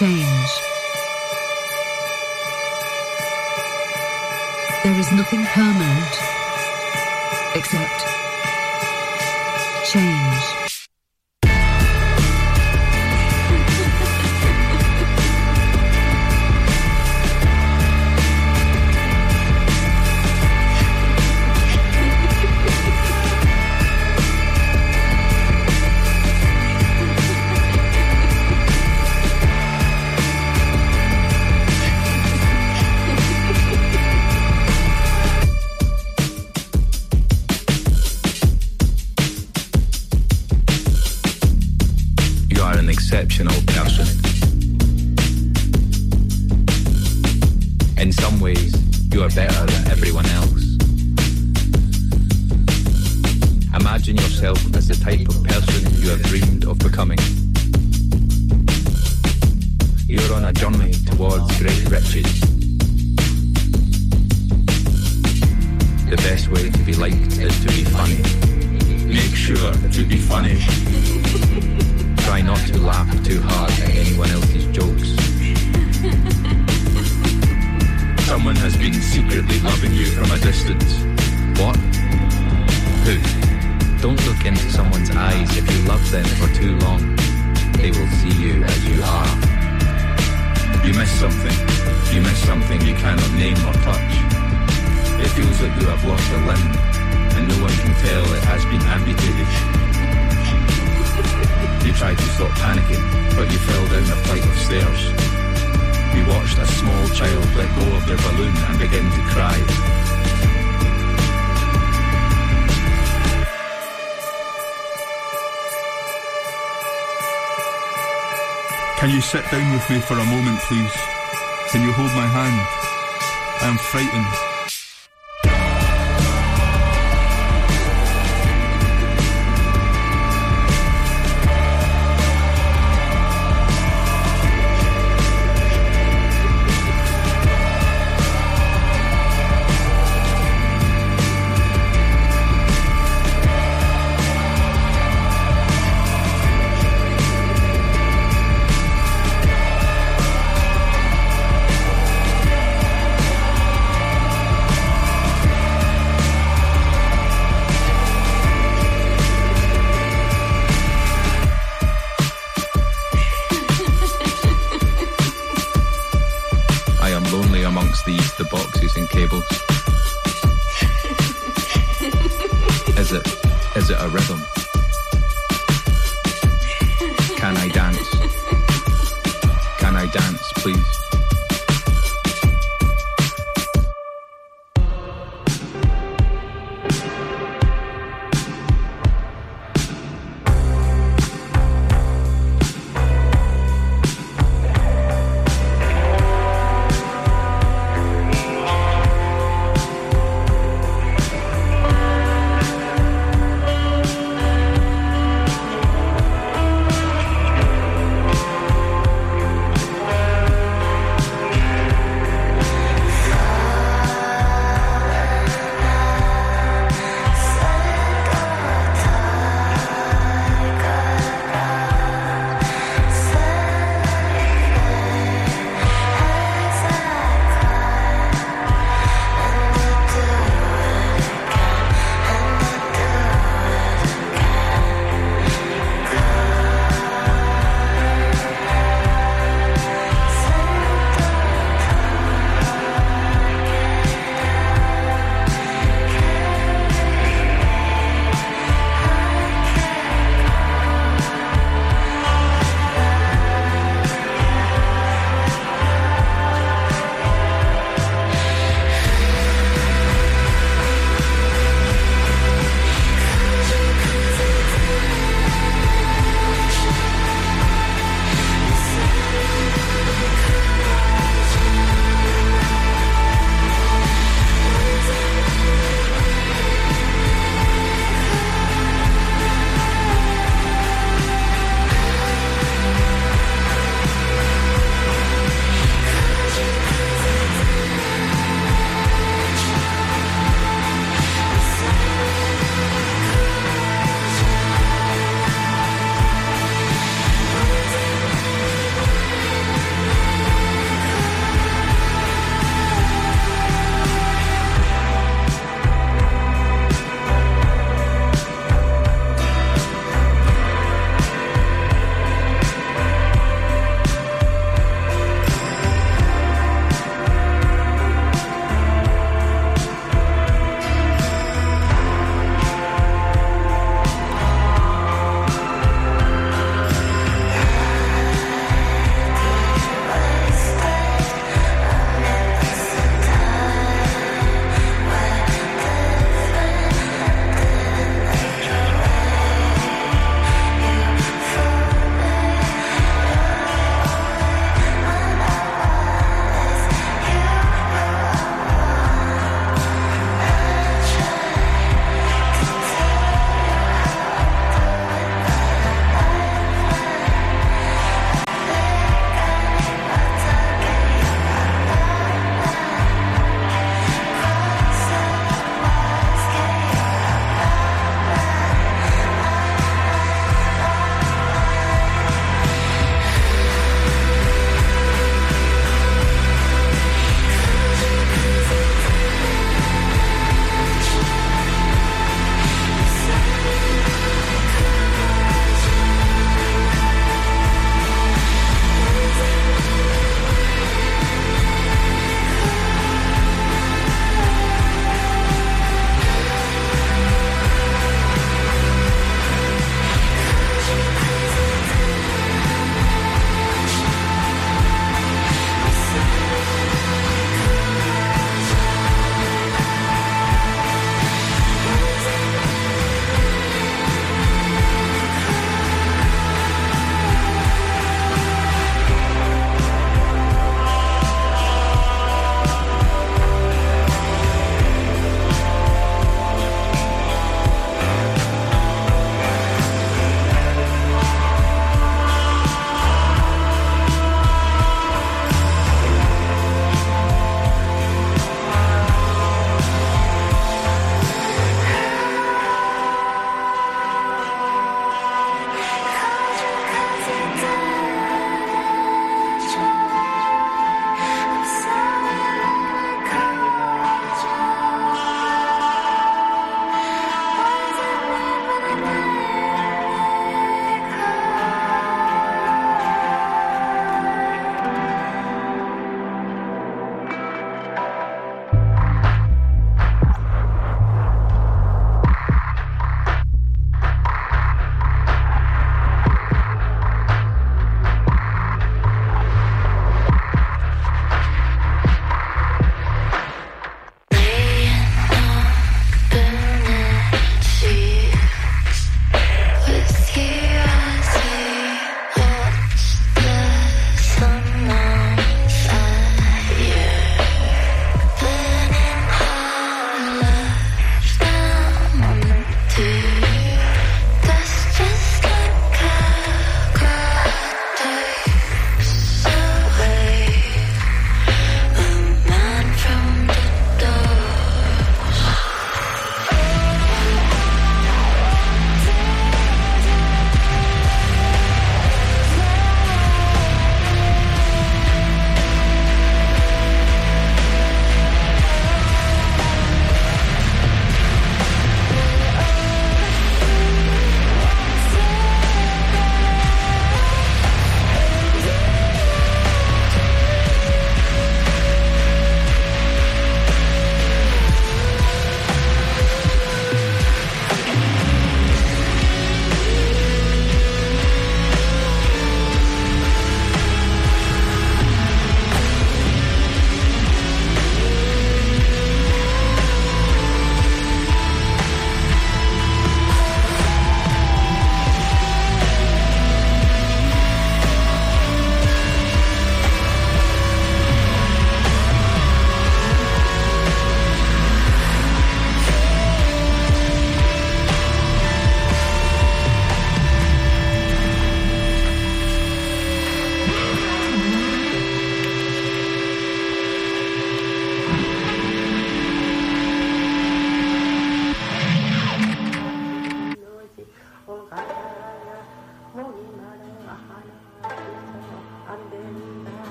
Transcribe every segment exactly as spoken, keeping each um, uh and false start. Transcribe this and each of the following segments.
Change. There is nothing permanent except change. Exceptional person. In some ways, you are better than everyone else. Imagine yourself as the type of person you have dreamed of becoming. You're on a journey towards great riches. The best way to be liked is to be funny. Make sure to be funny. Try not to laugh too hard at anyone else's jokes. Someone has been secretly loving you from a distance. What? Who? Don't look into someone's eyes. If you love them for too long, they will see you as you are. You miss something. You miss something you cannot name or touch. It feels like you have lost a limb, and no one can tell it has been amputated. You tried to stop panicking, but you fell down a flight of stairs. You watched a small child let go of their balloon and begin to cry. Can you sit down with me for a moment, please? Can you hold my hand? I am frightened. These, the boxes and cables. Is it, is it a rhythm? Can I dance? Can I dance, please?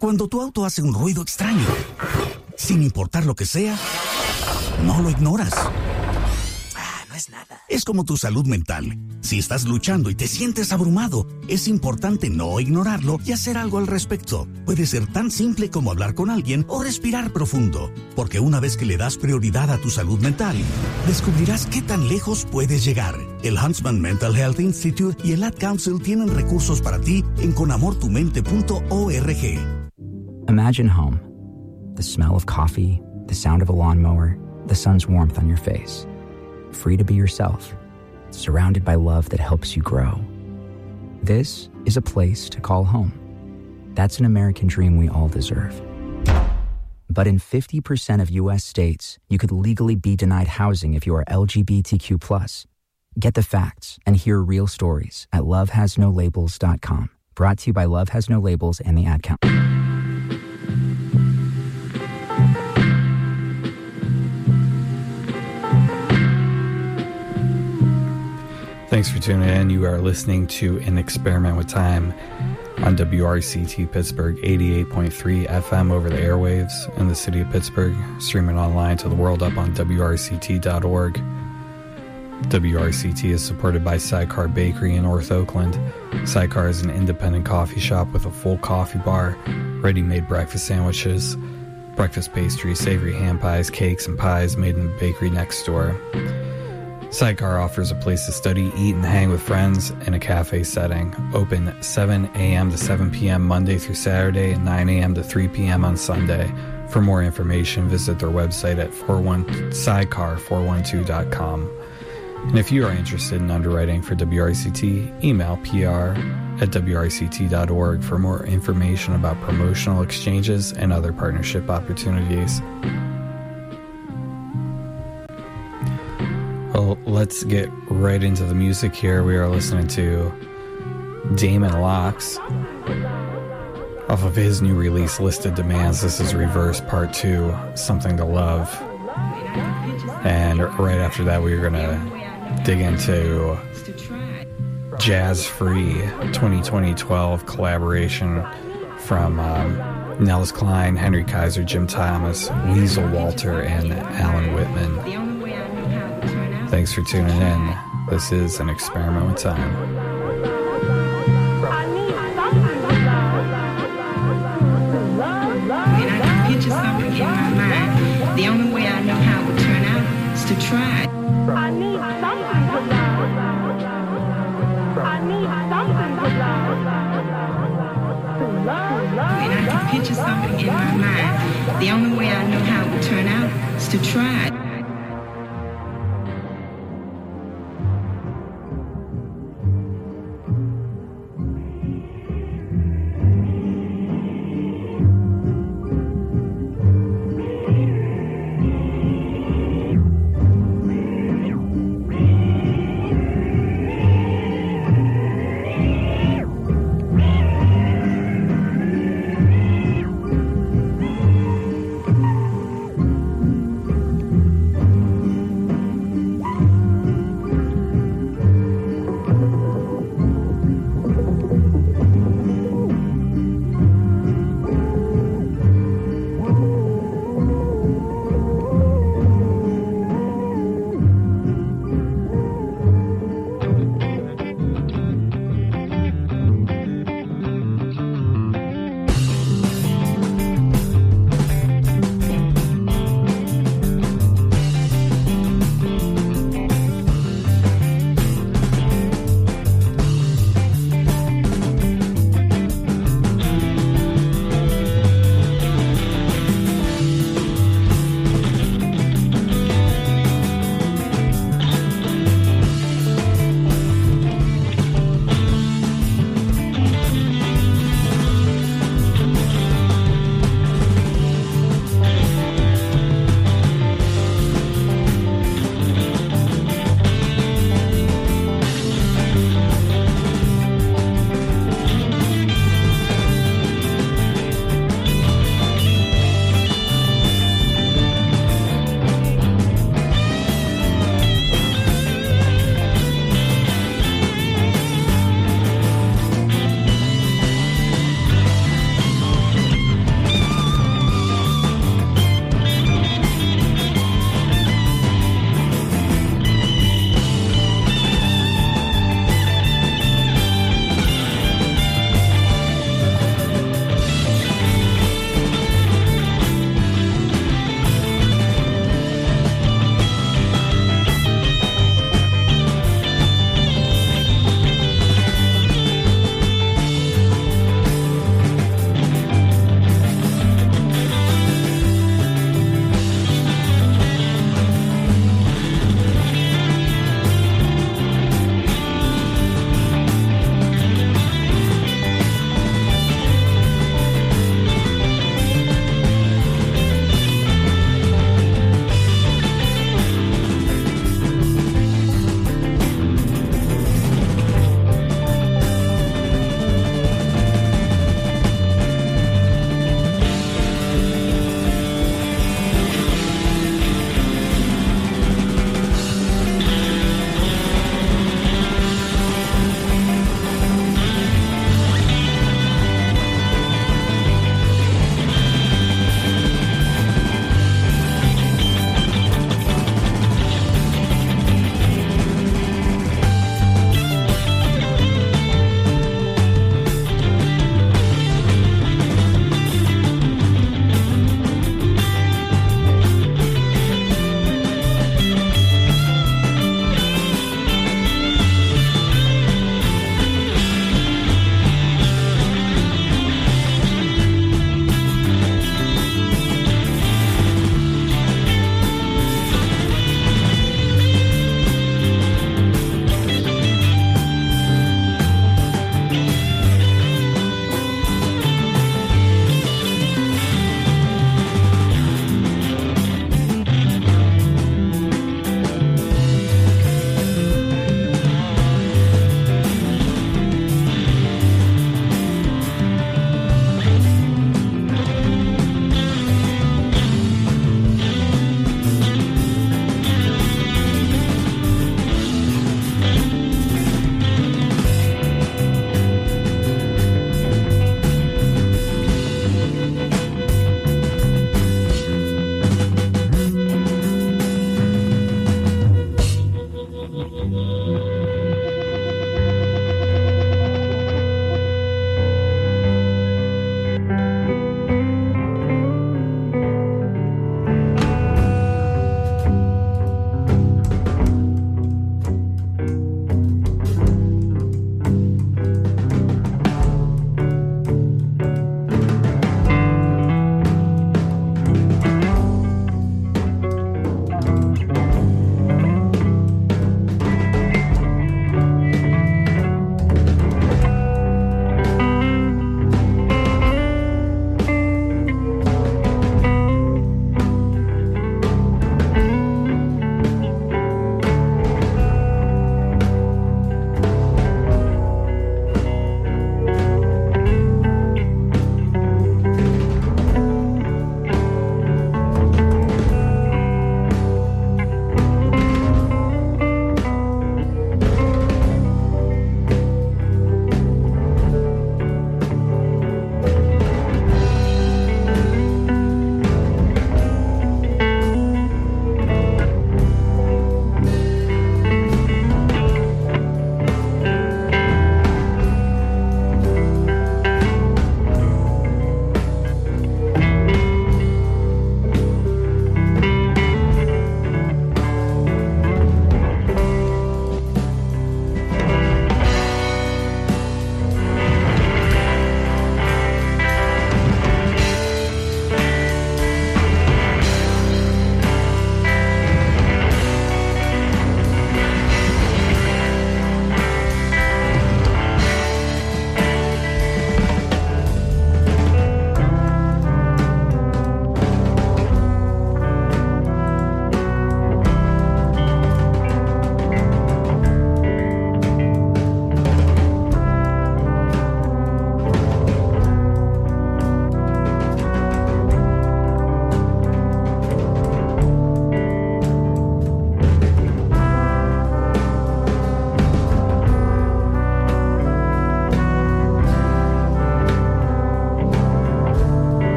Cuando tu auto hace un ruido extraño, sin importar lo que sea, no lo ignoras. Ah, no es nada. Es como tu salud mental. Si estás luchando y te sientes abrumado, es importante no ignorarlo y hacer algo al respecto. Puede ser tan simple como hablar con alguien o respirar profundo, porque una vez que le das prioridad a tu salud mental, descubrirás qué tan lejos puedes llegar. El Huntsman Mental Health Institute y el Ad Council tienen recursos para ti en con amor tu mente punto org. Imagine home. The smell of coffee, the sound of a lawnmower, the sun's warmth on your face. Free to be yourself, surrounded by love that helps you grow. This is a place to call home. That's an American dream we all deserve. But in fifty percent of U S states, you could legally be denied housing if you are L G B T Q plus. Get the facts and hear real stories at love has no labels dot com. Brought to you by Love Has No Labels and the Ad Council. Thanks for tuning in. You are listening to An Experiment with Time on W R C T Pittsburgh eighty-eight point three F M over the airwaves in the city of Pittsburgh, streaming online to the world up on W R C T dot org. W R C T is supported by Sidecar Bakery in North Oakland. Sidecar is an independent coffee shop with a full coffee bar, ready-made breakfast sandwiches, breakfast pastries, savory ham pies, cakes, and pies made in the bakery next door. Sidecar offers a place to study, eat, and hang with friends in a cafe setting. Open seven a.m. to seven p.m. Monday through Saturday and nine a.m. to three p.m. on Sunday. For more information, visit their website at sidecar four one two dot com. And if you are interested in underwriting for W R C T, email P R at W R C T dot org for more information about promotional exchanges and other partnership opportunities. Well, let's get right into the music here. We are listening to Damon Locks off of his new release, Listed Demands. This is Reverse Part two, Something to Love. And right after that, we're going to dig into Jazz Free twenty twenty twelve collaboration from um, Nels Klein, Henry Kaiser, Jim Thomas, Weasel Walter, and Alan Whitman. Thanks for tuning in. This is An Experiment with Time. When I can picture something in my mind, the only way I know how it would turn out is to try. I need something to love. I need something to love. When I can picture something in my mind, the only way I know how it would turn out is to try.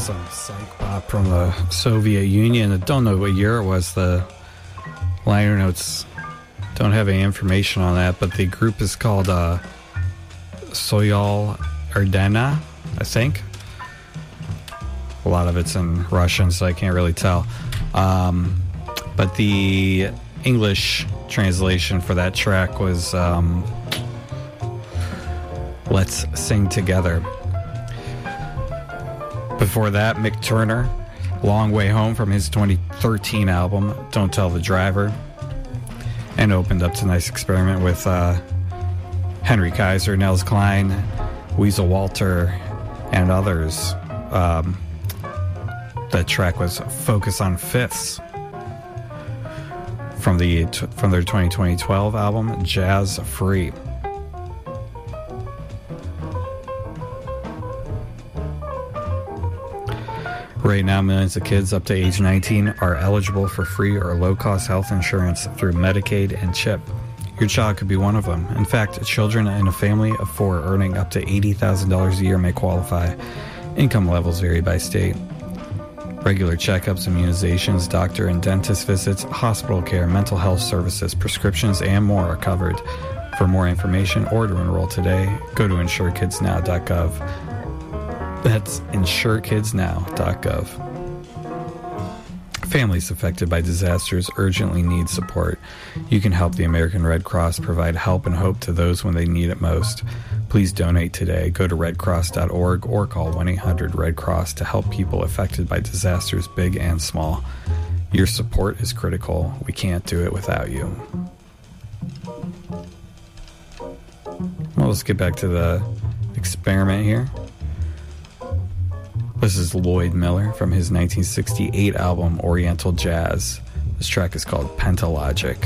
some psych pop from the Soviet Union. I don't know what year it was. The liner notes don't have any information on that, but the group is called uh, Soyal Erdena, I think. A lot of it's in Russian, so I can't really tell. Um, but the English translation for that track was um, Let's Sing Together. Before that, Mick Turner, Long Way Home from his twenty thirteen album, Don't Tell the Driver. And opened up tonight's experiment with uh, Henry Kaiser, Nels Klein, Weasel Walter, and others. Um, the track was Focus on Fifths from the from their twenty twelve album, Jazz Free. Right now, millions of kids up to age nineteen are eligible for free or low-cost health insurance through Medicaid and CHIP. Your child could be one of them. In fact, children in a family of four earning up to eighty thousand dollars a year may qualify. Income levels vary by state. Regular checkups, immunizations, doctor and dentist visits, hospital care, mental health services, prescriptions, and more are covered. For more information or to enroll today, go to insure kids now dot gov. That's insure kids now dot gov. Families affected by disasters urgently need support. You can help the American Red Cross provide help and hope to those when they need it most. Please donate today. Go to red cross dot org or call one eight hundred red cross to help people affected by disasters big and small. Your support is critical. We can't do it without you. Well, let's get back to the experiment here. This is Lloyd Miller from his nineteen sixty-eight album Oriental Jazz. This track is called Pentalogic.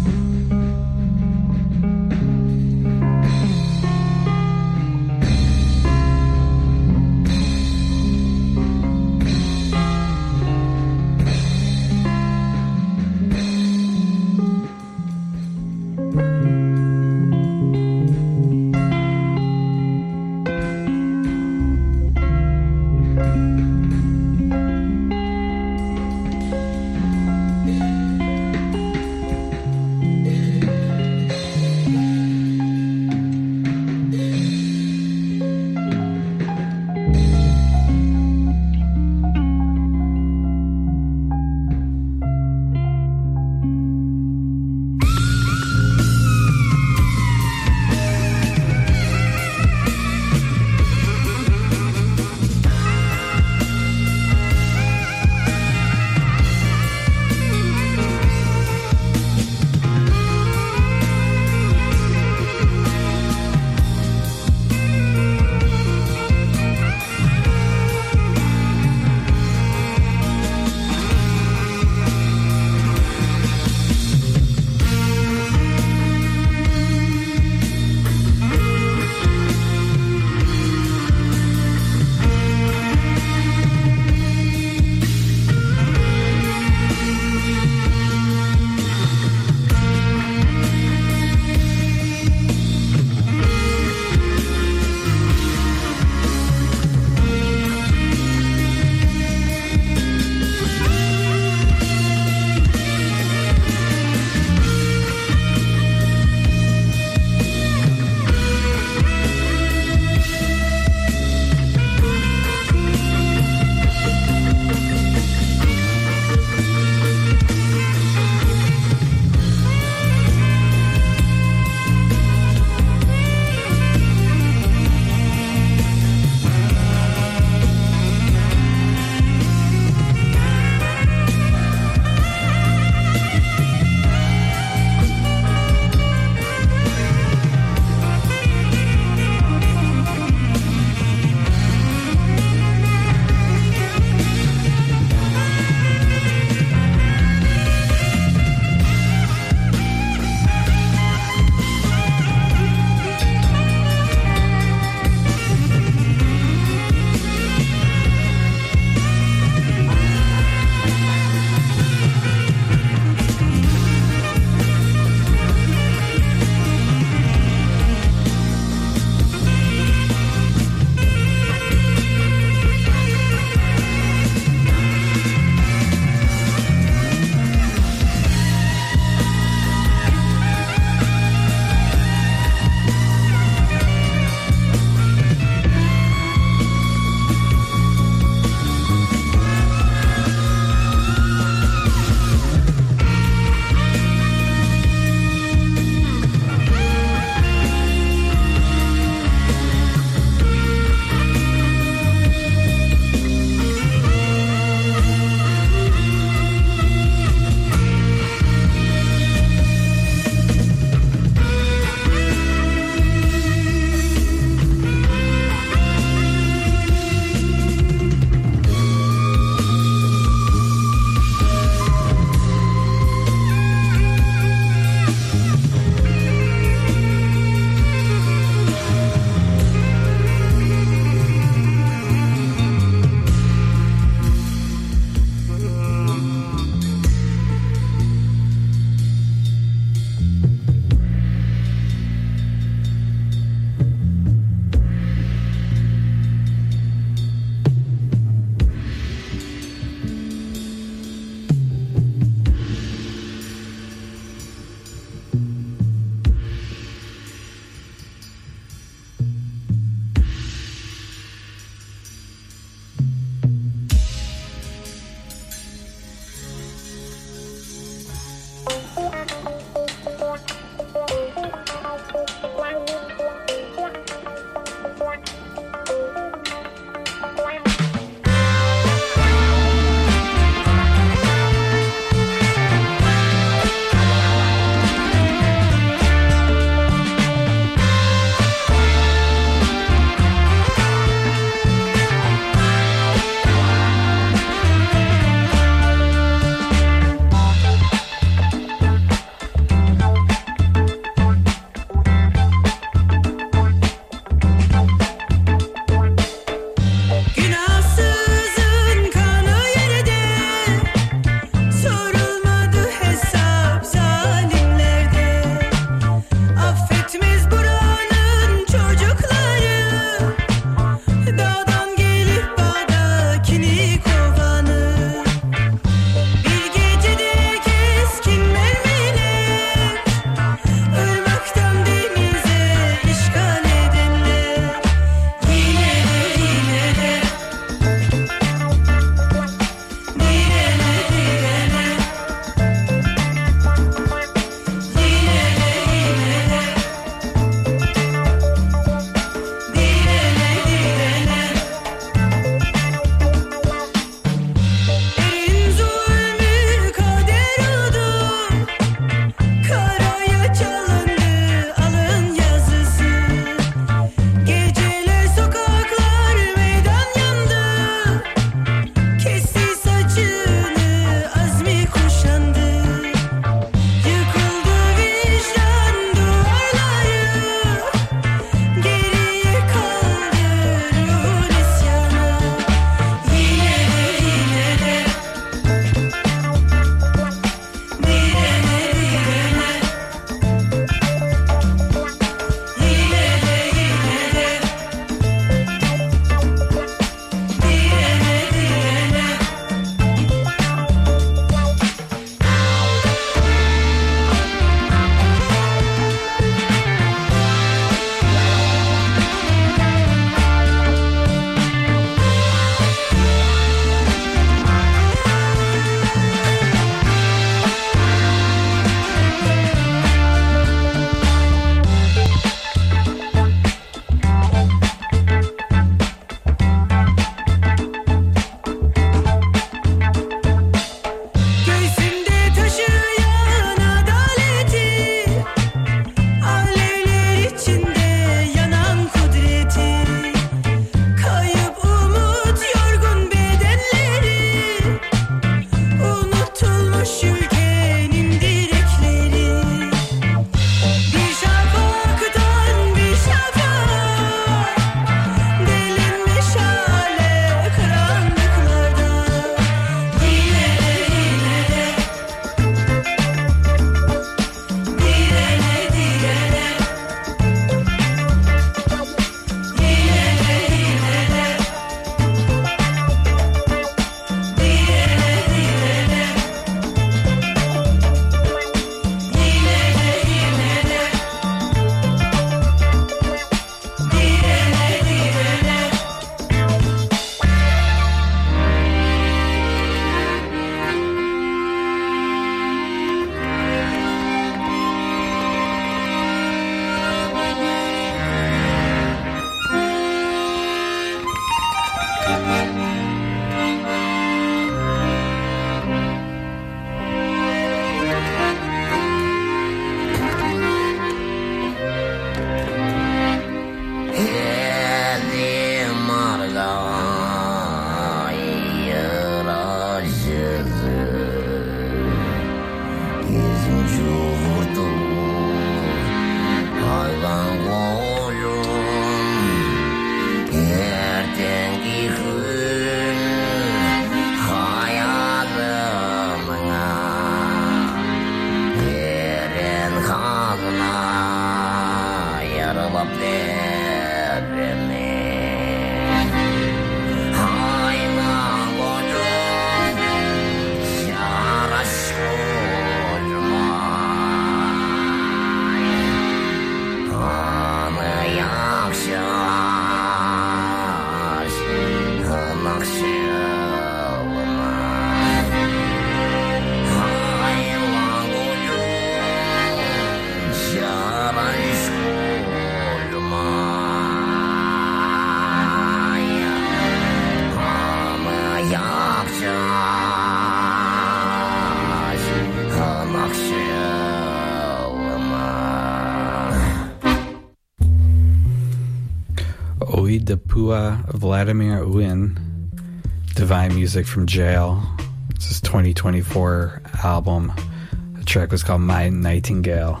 Oidipua Vladimir Uin, Divine Music from Jail. It's his twenty twenty-four album. The track was called My Nightingale.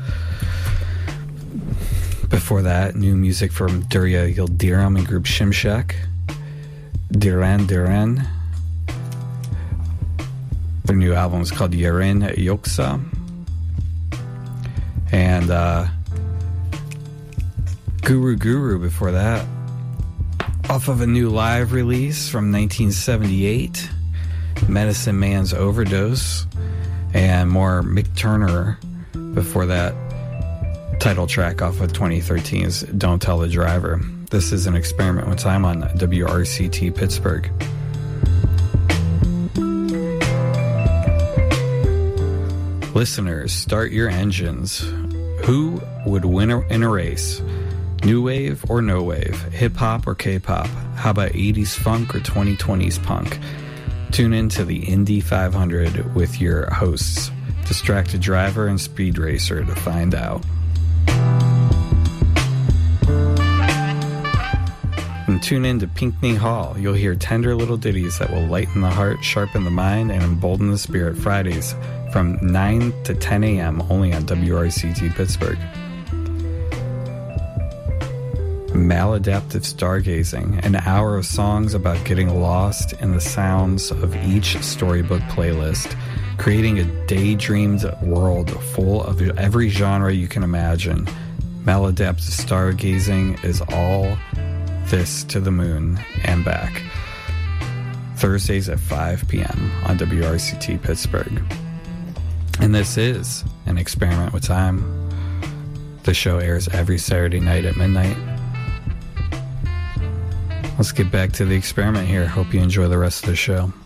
Before that, new music from Durya Yildirim and group Shimshek. Diren Diren. Their new album is called Yerin Yoksa. And uh, Guru Guru before that. Off of a new live release from nineteen seventy-eight, Medicine Man's Overdose. And more Mick Turner before that. Title track off of twenty thirteen's Don't Tell the Driver. This is an experiment with time on W R C T Pittsburgh. Listeners, start your engines. Who would win in a race? New wave or no wave? Hip hop or K-pop? How about eighties funk or twenty twenties punk? Tune in to the Indy five hundred with your hosts, Distracted Driver and Speed Racer, to find out. And tune in to Pinckney Hall. You'll hear tender little ditties that will lighten the heart, sharpen the mind, and embolden the spirit. Fridays from nine to ten a.m. only on W R C T Pittsburgh. Maladaptive Stargazing, an hour of songs about getting lost in the sounds of each storybook playlist, creating a daydreamed world full of every genre you can imagine. Maladaptive Stargazing is all this to the moon and back. Thursdays at five p.m. on W R C T Pittsburgh. And this is an experiment with time. The show airs every Saturday night at midnight. Let's get back to the experiment here. Hope you enjoy the rest of the show.